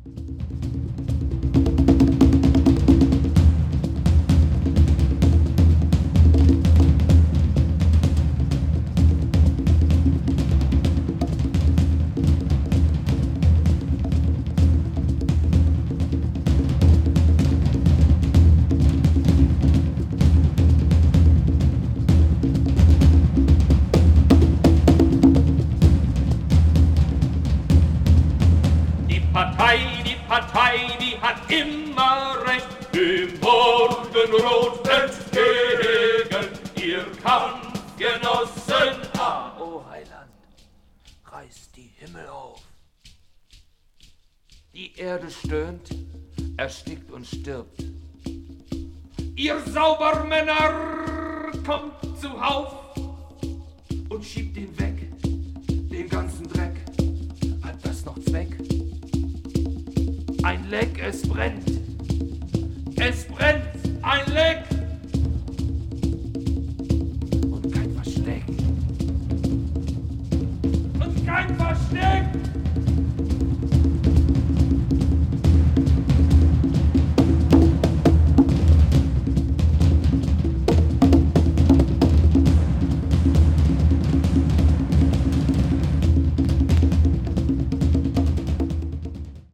Die hat immer recht, dem Morgenrot entgegen, ihr Kampfgenossen an. O Heiland, reiß die Himmel auf. Die Erde stöhnt, erstickt und stirbt. Ihr Saubermänner kommt zuhauf und schiebt ihn weg, den ganzen Dreck. Hat das noch Zweck? Ein Leck, es brennt. Es brennt, ein Leck.